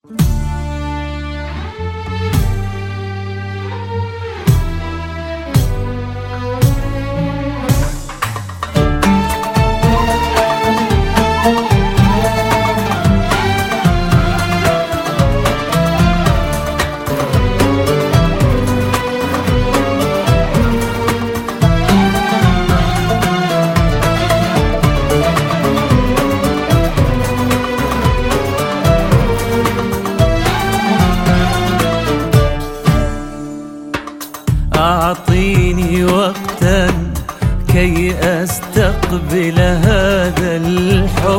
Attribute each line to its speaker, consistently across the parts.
Speaker 1: أعطيني وقتا كي أستقبل هذا الحب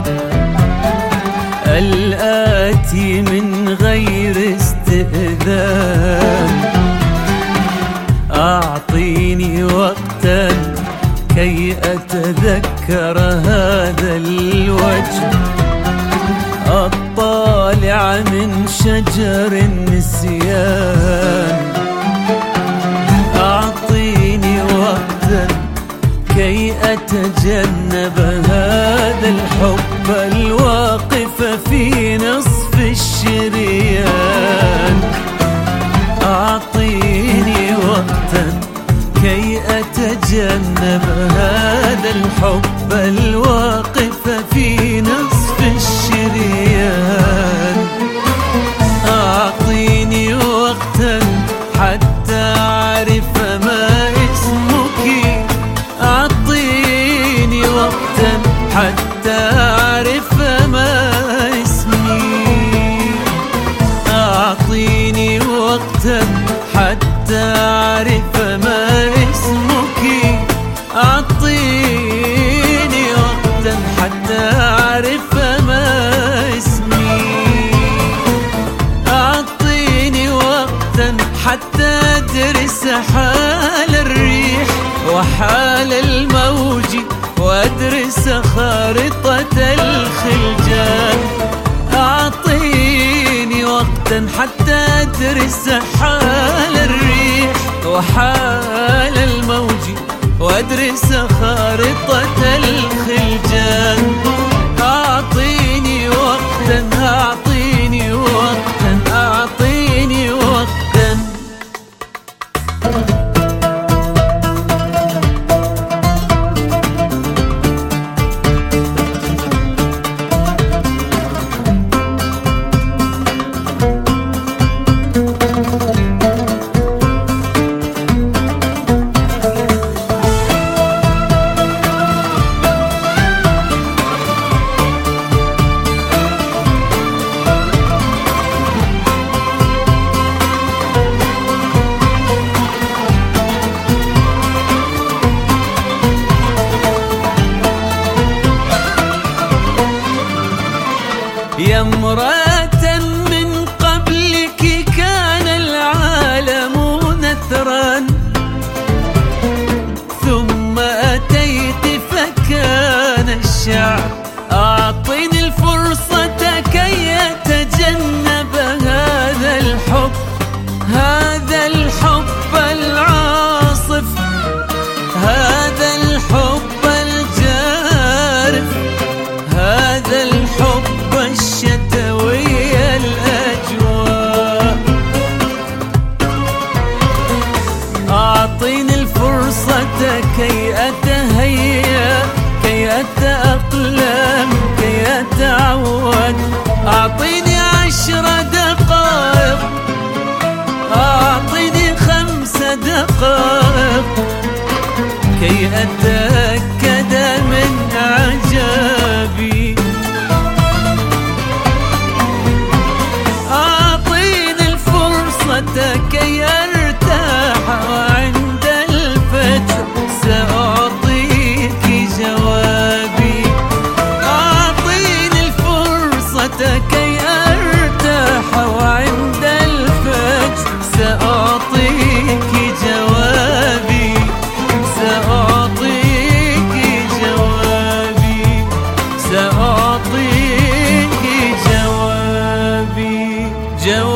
Speaker 1: الآتي من غير استئذان. أعطيني وقتا كي أتذكر هذا الوجه الطالع من شجر النسيان. أعطيني وقتا كي أتجنب هذا الحب الواقف في نصف الشريان. أعطيني وقتا كي أتجنب هذا الحب الواقف في نصف الشريان. أعطيني وقتا حتى أعرف ما اسمك. أعطيني وقتا حتى أعرف ما اسمي. أعطيني وقتا حتى أعرف ما اسمك. أعطيني وقتا حتى أعرف ما اسمي. أعطيني وقتا حتى أدرس حال الريح وحال الموج وأدرس خارطة الخلجان. أعطيني وقتا حتى أدرس حال الريح وحال الموج وأدرس خارطة الخلجان. أعطيني وقتا أعطيني وقتا أعطيني وقتا. يا امرأة من قبلك كان العالم نثرا ثم أتيت فكان الشعب. أعطني الفرصة كي أتجنب هذا الحب، هذا الحب العاصف، هذا الحب الجارف، هذا الحب الشتوي الأجواء. أعطيني الفرصة كي أتهيأ، كي أتأقلم، كي أتعود. أعطيني 10 دقائق، أعطيني 5 دقائق كي أتأكد من عجبي. كي أرتاح وعند الفجر سأعطيك جوابي. أعطيني الفرصة كي أرتاح وعند الفجر سأعطيك جوابي. سأعطيك جوابي، سأعطيك جوابي.